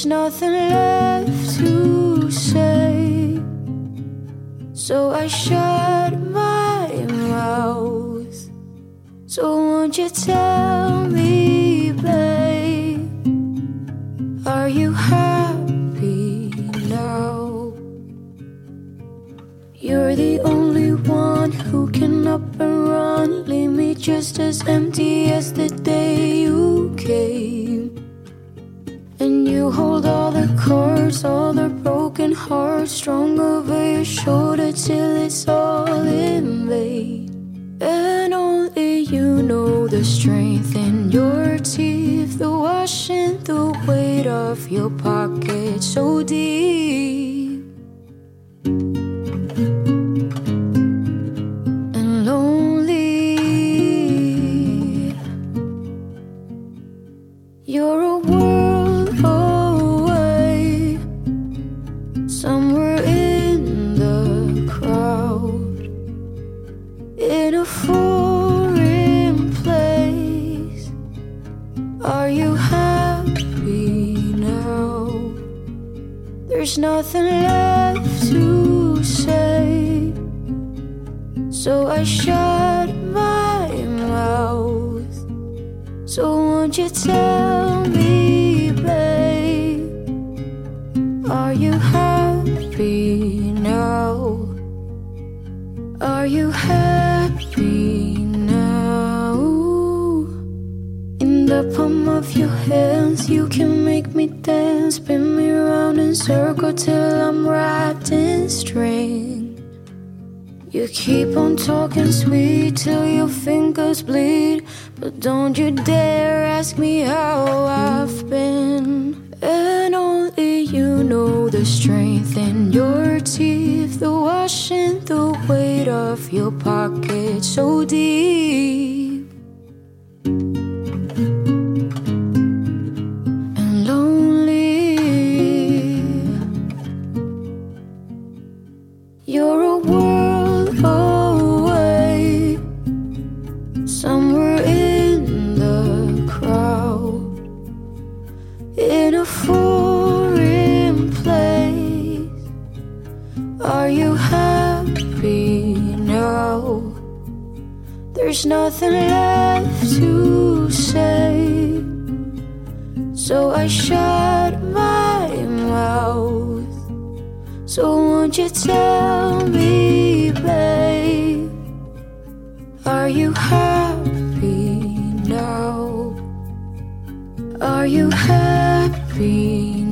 There's nothing left to say, so I shut my mouth. So won't you tell me, babe, are you happy now? You're the only one who can up and run, leave me just as empty as the day you came. And you hold all the cards, all the broken hearts, strung over your shoulder till it's all in vain. And only you know the strength in your teeth, the washing the weight of your pocket so deep and lonely. You're a world away, somewhere in the crowd, in a foreign place. Are you happy now? There's nothing left to say, so I shut my mouth. So won't you tell me, babe, are you happy now? Are you happy now? In the palm of your hands, you can make me dance, spin me around in circle till I'm wrapped in string. You keep on talking sweet till your fingers bleed, but don't you dare ask me how I've been. And only you know the strength in your teeth, the washing the weight of your pocket so deep and lonely. You're a world away, somewhere in the crowd, in a foreign place. Are you happy now? There's nothing left to say, so I shut my mouth. So won't you tell me, babe, are you happy now? Are you happy